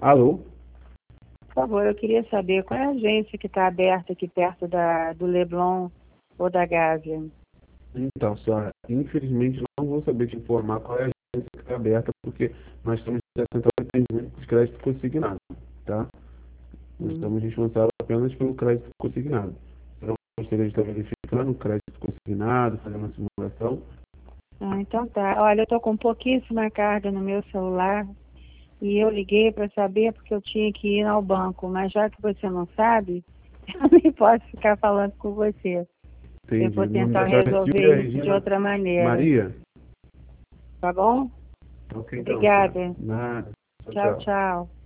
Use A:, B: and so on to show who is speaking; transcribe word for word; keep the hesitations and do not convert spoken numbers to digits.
A: Alô?
B: Por favor, eu queria saber qual é a agência que está aberta aqui perto da, do Leblon ou da Gávea.
A: Então, senhora, infelizmente não vou saber te informar qual é a agência que está aberta, porque nós estamos da central de atendimento de crédito consignado, tá? Nós
B: Hum.
A: estamos responsáveis apenas pelo crédito consignado. Você não gostaria de estar verificando o crédito consignado, fazendo uma simulação?
B: Ah, então tá. Olha, eu estou com pouquíssima carga no meu celular e eu liguei para saber porque eu tinha que ir ao banco, mas já que você não sabe, eu nem posso ficar falando com você. Eu
A: Entendi.
B: vou
A: O nome
B: tentar
A: da senhora é
B: resolver
A: Silvia
B: isso de
A: Regina
B: outra maneira.
A: Maria?
B: Tá bom?
A: Ok, então, senhora.
B: Obrigada.
A: Nada. Tchau,
B: Tchau,
A: tchau.
B: tchau.